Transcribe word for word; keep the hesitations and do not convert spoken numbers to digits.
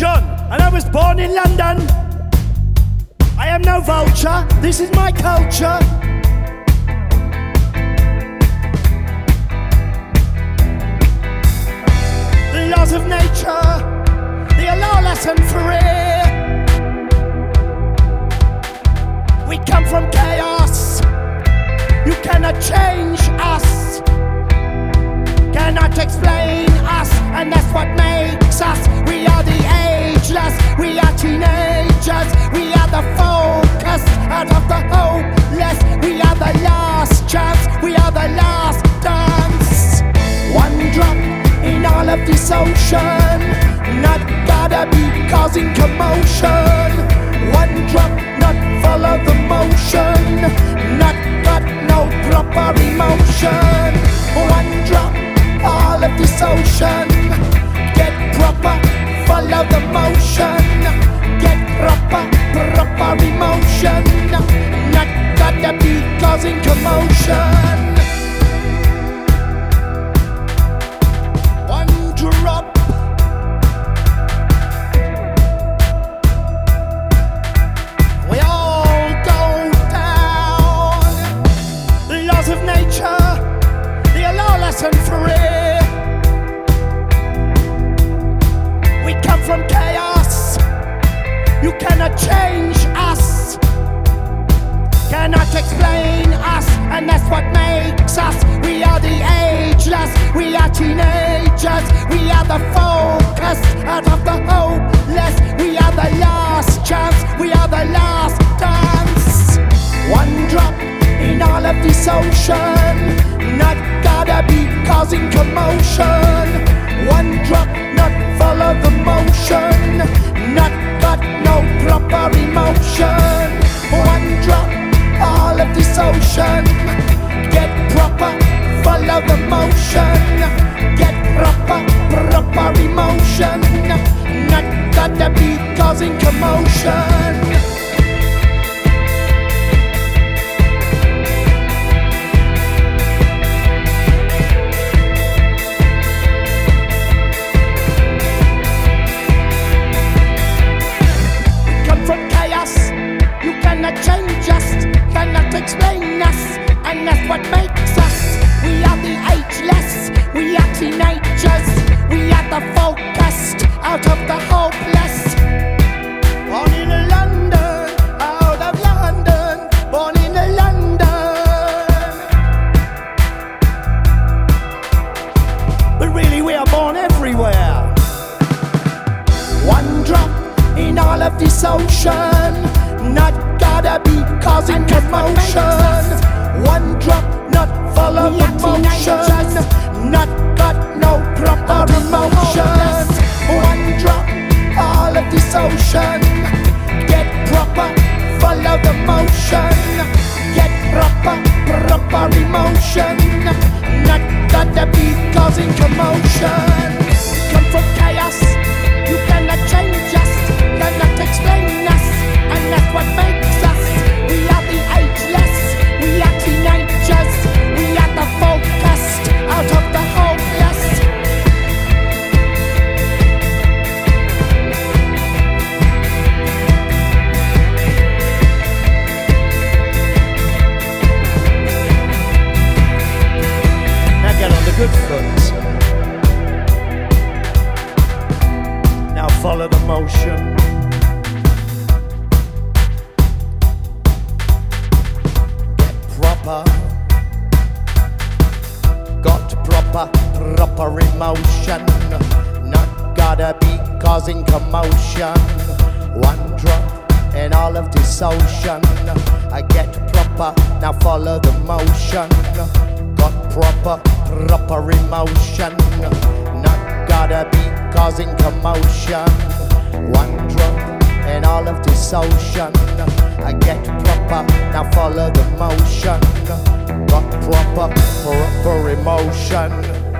John, and I was born in London. I am no vulture, this is my culture. The laws of nature, they are lawless and free. We come from chaos, you cannot change us, cannot explain us, and that's what makes us. We are the ageless, we are teenagers, we are the focus out of the hopeless. We are the last chance, we are the last dance. One drop in all of this ocean, not gotta be causing commotion. One drop, not follow the motion, not got no proper emotion. One drop, all of this ocean, get proper, follow the motion, get proper, proper emotion, not gotta be causing commotion. One drop, we all go down. The laws of nature, they are lawless and free. We come from chaos, you cannot change us, cannot explain us, and that's what makes us. We are the ageless, we are teenagers, we are the focus out of the hopeless. We are the last chance, we are the last dance. One drop in all of this ocean, not gotta be causing commotion. One drop, not follow the motion, not got no proper emotion. One drop, all of this ocean, get proper, follow the motion, get proper, proper emotion, not gotta be causing commotion. Change us, cannot explain us, and that's what makes us. We are the ageless, we are teenagers, we are the focused out of the hopeless. Born in London, out of London, born in London. But really we are born everywhere. One drop in all of this ocean, not gotta be causing commotion. One drop, not follow the motion, not got no proper emotion. One drop, all of this ocean, get proper, follow the motion, get proper, proper emotion, not gotta be causing commotion. Come from chaos, you cannot change us, cannot explain us, and that's what makes us. We are the ageless, we are teenagers, we are the focused out of the hopeless. Now get on the good foot. Now follow the motion. Got proper, proper emotion, not gotta be causing commotion. One drop in all of this ocean, I get proper, now follow the motion. Got proper, proper emotion, not gotta be causing commotion. One drop in all of this ocean, I get proper, now follow the motion. Got proper, proper emotion.